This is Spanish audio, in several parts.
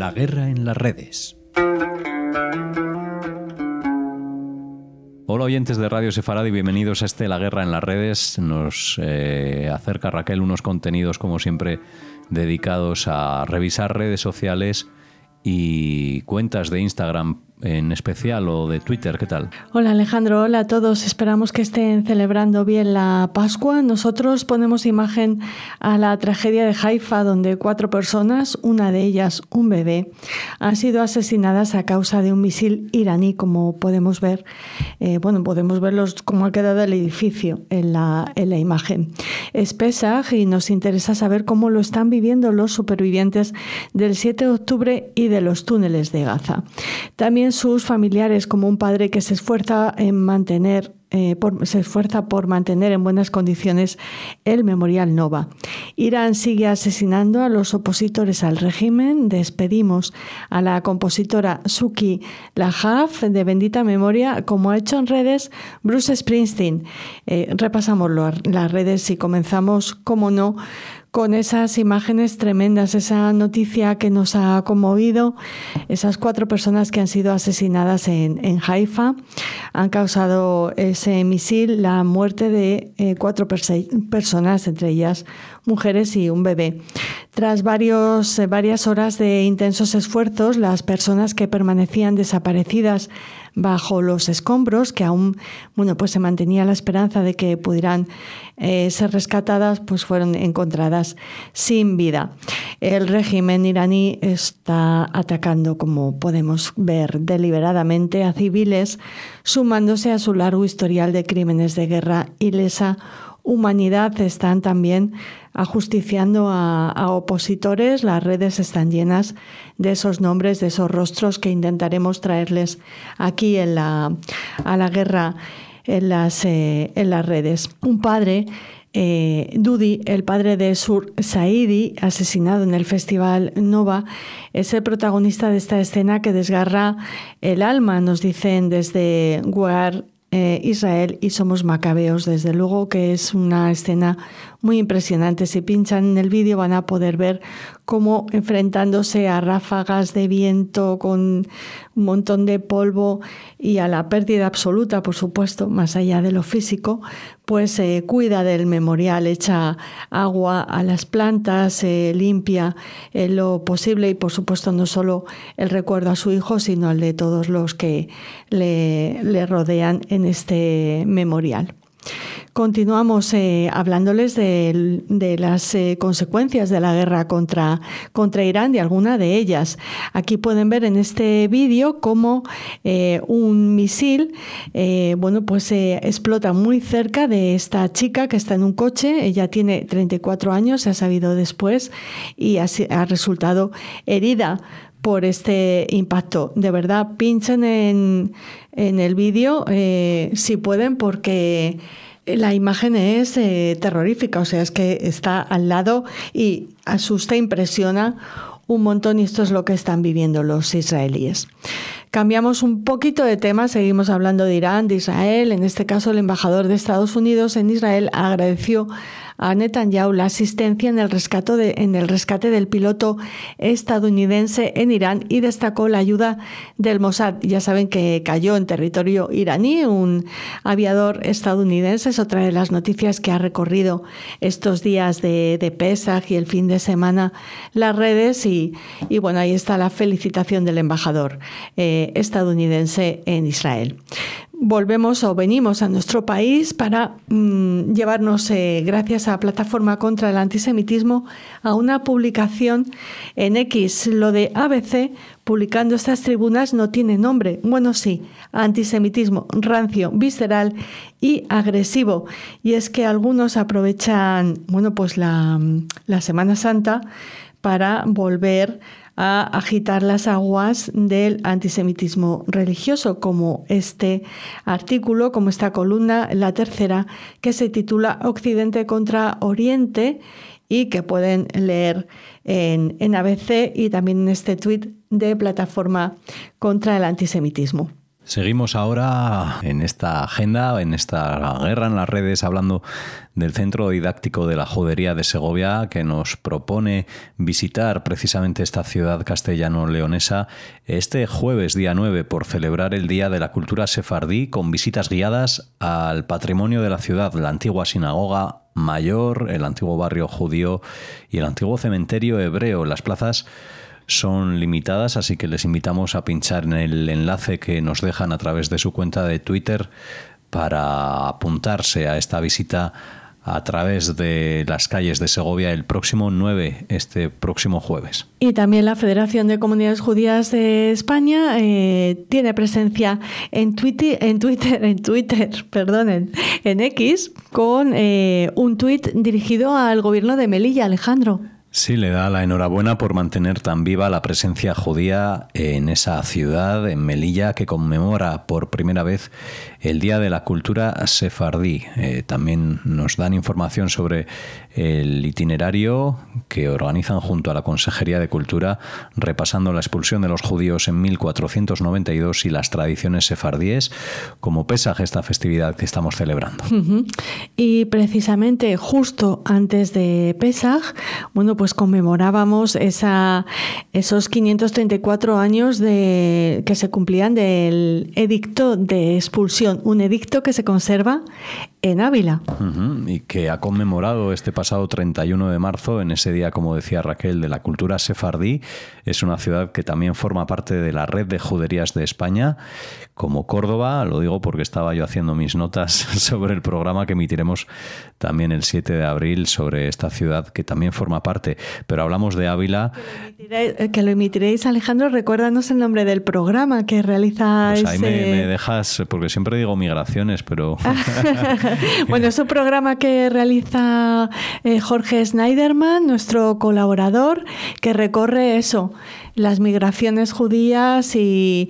La guerra en las redes. Hola oyentes de Radio Sefarad y bienvenidos a La Guerra en las redes. Nos acerca Raquel unos contenidos como siempre dedicados a revisar redes sociales y cuentas de Instagram en especial o de Twitter. ¿Qué tal? Hola Alejandro, hola a todos. Esperamos que estén celebrando bien la Pascua. Nosotros ponemos imagen a la tragedia de Haifa, donde 4 personas, una de ellas un bebé, han sido asesinadas a causa de un misil iraní, como podemos ver. Podemos verlos cómo ha quedado el edificio en la imagen. Es Pesaj y nos interesa saber cómo lo están viviendo los supervivientes del 7 de octubre y de los túneles de Gaza. También sus familiares, como un padre que se esfuerza por mantener en buenas condiciones el Memorial Nova. Irán sigue asesinando a los opositores al régimen. Despedimos a la compositora Suki Lahaf, de bendita memoria, como ha hecho en redes Bruce Springsteen. Repasamos las redes y comenzamos, como no, con esas imágenes tremendas, esa noticia que nos ha conmovido, esas 4 personas que han sido asesinadas en Haifa. Han causado ese misil la muerte de 4 personas, entre ellas mujeres y un bebé. Tras varias horas de intensos esfuerzos, las personas que permanecían desaparecidas bajo los escombros, que aún se mantenía la esperanza de que pudieran ser rescatadas, pues fueron encontradas sin vida. El régimen iraní está atacando, como podemos ver, deliberadamente a civiles, sumándose a su largo historial de crímenes de guerra y lesa humanidad. Están también ajusticiando a opositores. Las redes están llenas de esos nombres, de esos rostros que intentaremos traerles aquí a la guerra en las redes. Un padre, Dudi, el padre de Sur Saidi, asesinado en el Festival Nova, es el protagonista de esta escena que desgarra el alma, nos dicen desde Guar, Israel, y somos macabeos. Desde luego que es una escena muy impresionante. Si pinchan en el vídeo van a poder ver cómo, enfrentándose a ráfagas de viento con un montón de polvo y a la pérdida absoluta, por supuesto, más allá de lo físico, pues cuida del memorial, echa agua a las plantas, limpia lo posible y, por supuesto, no solo el recuerdo a su hijo, sino el de todos los que le rodean en este memorial. Continuamos hablándoles de las consecuencias de la guerra contra Irán, de alguna de ellas. Aquí pueden ver en este vídeo cómo un misil explota muy cerca de esta chica que está en un coche. Ella tiene 34 años, se ha sabido después, y ha resultado herida por este impacto. De verdad, pinchen en el vídeo si pueden, porque la imagen es terrorífica, o sea, es que está al lado y asusta, impresiona un montón, y esto es lo que están viviendo los israelíes. Cambiamos un poquito de tema, seguimos hablando de Irán, de Israel. En este caso, el embajador de Estados Unidos en Israel agradeció a Netanyahu la asistencia en el rescate del piloto estadounidense en Irán y destacó la ayuda del Mossad. Ya saben que cayó en territorio iraní un aviador estadounidense. Es otra de las noticias que ha recorrido estos días de Pesaj y el fin de semana las redes y bueno, ahí está la felicitación del embajador estadounidense en Israel. Venimos a nuestro país para llevarnos, gracias a la Plataforma contra el Antisemitismo, a una publicación en X. Lo de ABC publicando estas tribunas no tiene nombre. Bueno, sí, antisemitismo rancio, visceral y agresivo. Y es que algunos aprovechan, la Semana Santa para volver a agitar las aguas del antisemitismo religioso, como este artículo, como esta columna, la tercera, que se titula Occidente contra Oriente, y que pueden leer en ABC y también en este tuit de Plataforma contra el Antisemitismo. Seguimos ahora en esta agenda, en esta guerra en las redes, hablando del Centro Didáctico de la Judería de Segovia, que nos propone visitar precisamente esta ciudad castellano-leonesa este jueves, día 9, por celebrar el Día de la Cultura Sefardí, con visitas guiadas al patrimonio de la ciudad, la antigua sinagoga mayor, el antiguo barrio judío y el antiguo cementerio hebreo. Las plazas son limitadas, así que les invitamos a pinchar en el enlace que nos dejan a través de su cuenta de Twitter para apuntarse a esta visita a través de las calles de Segovia el próximo 9, este próximo jueves. Y también la Federación de Comunidades Judías de España tiene presencia en X, con un tuit dirigido al gobierno de Melilla, Alejandro. Sí, le da la enhorabuena por mantener tan viva la presencia judía en esa ciudad, en Melilla, que conmemora por primera vez el Día de la Cultura Sefardí. También nos dan información sobre el itinerario que organizan junto a la Consejería de Cultura, repasando la expulsión de los judíos en 1492 y las tradiciones sefardíes, como Pesaj, esta festividad que estamos celebrando. Y precisamente justo antes de Pesaj, pues conmemorábamos esos 534 años que se cumplían del edicto de expulsión, un edicto que se conserva en Ávila. Y que ha conmemorado este pasado 31 de marzo, en ese día, como decía Raquel, de la cultura sefardí. Es una ciudad que también forma parte de la red de juderías de España, como Córdoba. Lo digo porque estaba yo haciendo mis notas sobre el programa que emitiremos también el 7 de abril sobre esta ciudad que también forma parte. Pero hablamos de Ávila. Que lo emitiréis, Alejandro. Recuérdanos el nombre del programa que realizáis. Pues ahí me dejas, porque siempre digo migraciones, pero... Bueno, es un programa que realiza Jorge Schneiderman, nuestro colaborador, que recorre las migraciones judías y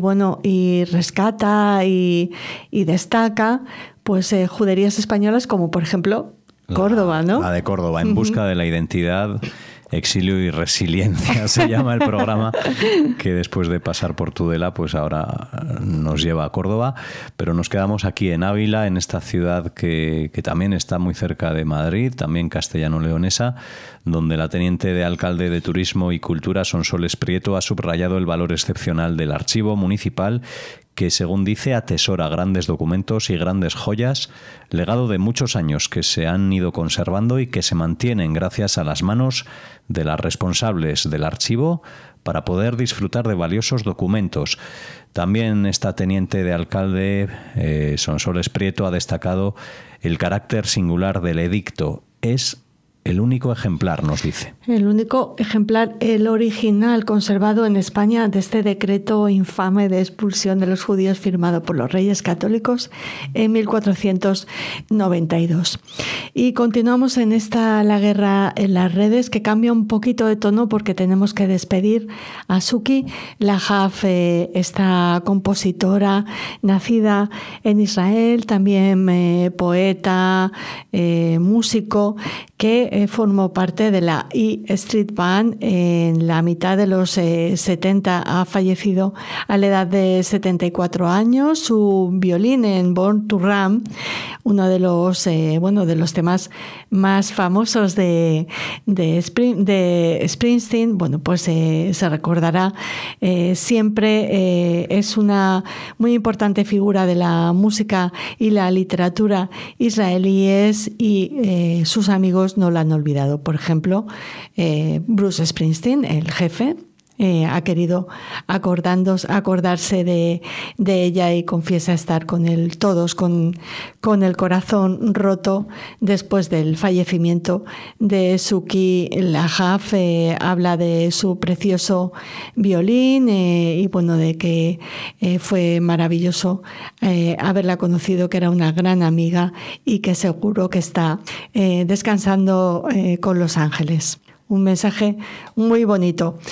rescata y destaca juderías españolas como, por ejemplo, Córdoba, ¿no? La de Córdoba, En busca de la identidad, exilio y resiliencia se llama el programa, que después de pasar por Tudela, pues ahora nos lleva a Córdoba. Pero nos quedamos aquí en Ávila, en esta ciudad que también está muy cerca de Madrid, también castellano-leonesa, donde la teniente de alcalde de Turismo y Cultura, Sonsoles Prieto, ha subrayado el valor excepcional del archivo municipal, que, según dice, atesora grandes documentos y grandes joyas, legado de muchos años que se han ido conservando y que se mantienen gracias a las manos de las responsables del archivo para poder disfrutar de valiosos documentos. También esta teniente de alcalde, Sonsoles Prieto, ha destacado el carácter singular del edicto. Es el único ejemplar, nos dice. El único ejemplar, el original conservado en España de este decreto infame de expulsión de los judíos firmado por los Reyes Católicos en 1492. Y continuamos en la guerra en las redes, que cambia un poquito de tono porque tenemos que despedir a Suki Lahaf, esta compositora nacida en Israel, también poeta, músico, que formó parte de la E Street Band en la mitad de los 70. Ha fallecido a la edad de 74 años. Su violín en Born to Run, uno de los temas más famosos de Springsteen, se recordará siempre. Es una muy importante figura de la música y la literatura israelíes, y sus amigos no la han olvidado. Por ejemplo, Bruce Springsteen, el jefe, ha querido acordarse de ella, y confiesa estar con el corazón roto después del fallecimiento de Suki Lahaf. Habla de su precioso violín de que fue maravilloso haberla conocido, que era una gran amiga y que seguro que está descansando con los ángeles. Un mensaje muy bonito.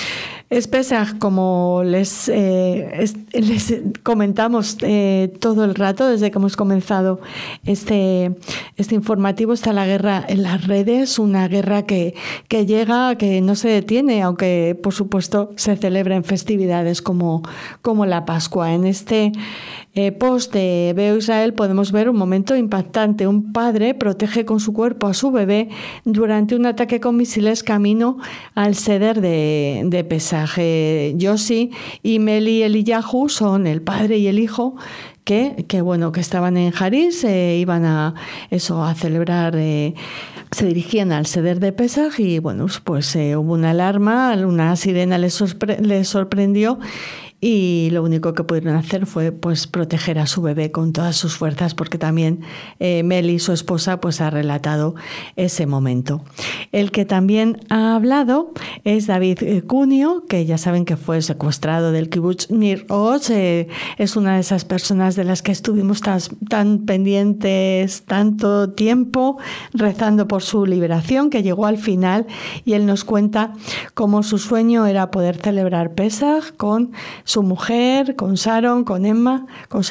Es Pesaj, como les comentamos todo el rato, desde que hemos comenzado este informativo. Está la guerra en las redes, una guerra que llega, que no se detiene, aunque por supuesto se celebra en festividades como la Pascua. En este post de Veo Israel podemos ver un momento impactante. Un padre protege con su cuerpo a su bebé durante un ataque con misiles camino al Seder de Pesaj. Yossi y Meli Eliyahu son el padre y el hijo que estaban en Haris, iban a celebrar, se dirigían al Seder de Pesaj y pues hubo una alarma, una sirena les sorprendió. Y lo único que pudieron hacer fue pues proteger a su bebé con todas sus fuerzas, porque también Meli, su esposa, pues ha relatado ese momento. El que también ha hablado es David Cunio, que ya saben que fue secuestrado del kibutz Nir Oz. Es una de esas personas de las que estuvimos tan pendientes tanto tiempo, rezando por su liberación, que llegó al final, y él nos cuenta cómo su sueño era poder celebrar Pesaj con su mujer, con Sharon, con Emma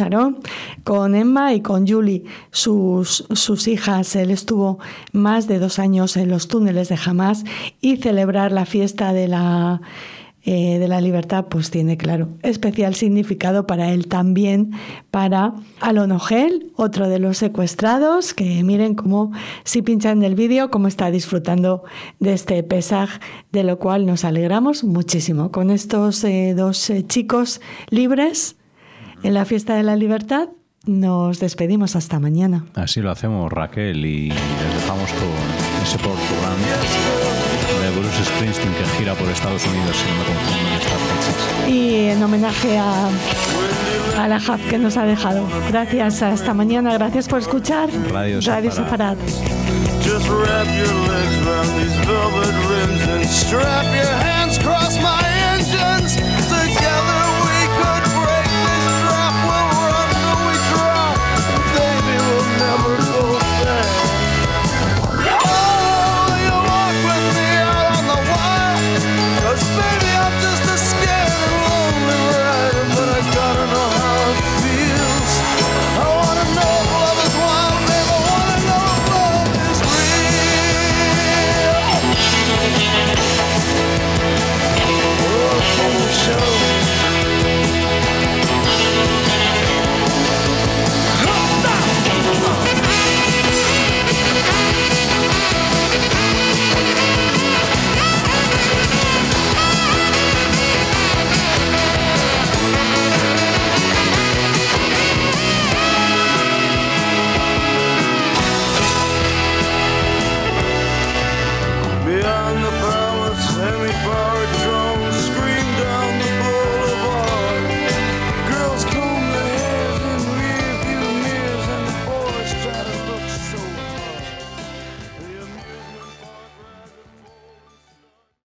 y con Julie, sus hijas. Él estuvo más de 2 años en los túneles de Hamás, y celebrar la fiesta de la libertad pues tiene, claro, especial significado para él. También para Alon Ogel, otro de los secuestrados, que miren cómo, si pinchan el vídeo, cómo está disfrutando de este Pesaj, de lo cual nos alegramos muchísimo. Con estos 2 chicos libres en la fiesta de la libertad, nos despedimos hasta mañana. Así lo hacemos, Raquel, y les dejamos con ese Port Run de Bruce Springsteen, que gira por Estados Unidos, si no me confundo, en estas fechas. Y en homenaje a la Haf que nos ha dejado. Gracias, hasta mañana. Gracias por escuchar Radio Sefarad. Just wrap your legs around these velvet rims and strap your hands across my engines. Together we could